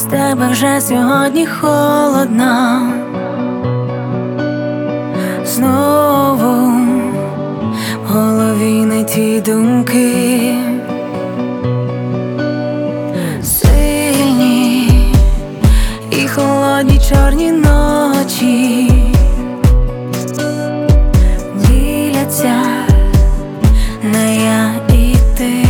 тебе вже сьогодні холодно. Знову в голові не ті думки, сильні і холодні чорні ночі діляться на я і ти.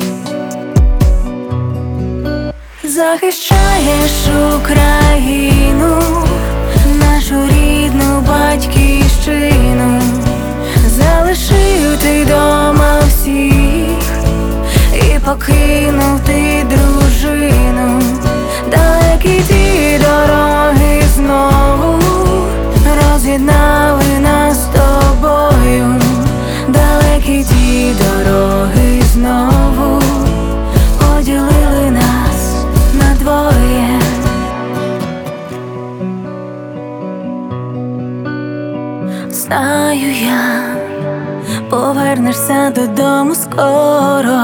Захищаєш Україну, нашу рідну батьківщину. Залишив ти дома всіх і покинув ти дружину. Далекі ті дороги знову роз'єднали нас з тобою. Далекі ті дороги знову поділили нас на двоє. Знаю я, повернешся додому скоро.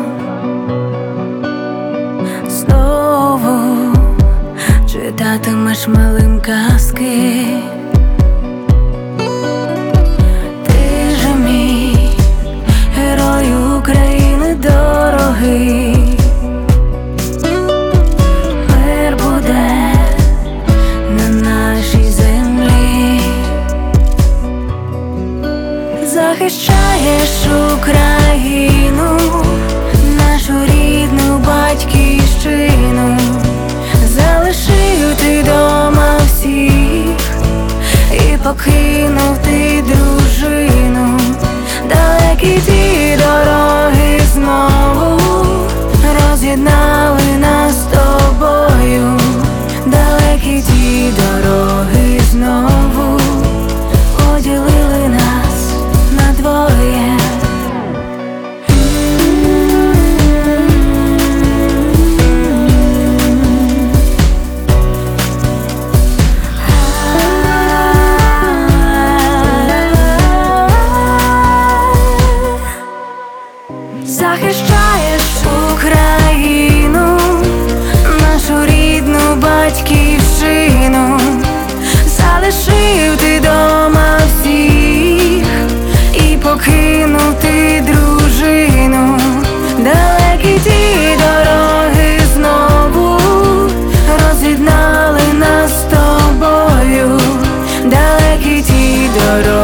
Знову читатимеш малим казки. Ти же мій герой України дорогий. Мир буде на нашій землі. Захищаєш Україну, нашу рідну батьківщину. Залишив ти дома всіх і покинув ти дружину. Далекі ті дороги знову роз'єднали нас з тобою. Далекі ті дороги знову поділили нас на двоє. Захищаєш Україну, нашу рідну батьківщину. Залишив ти дома всіх і покинув ти дружину. Далекі ті дороги знову роз'єднали нас з тобою. Далекі ті дороги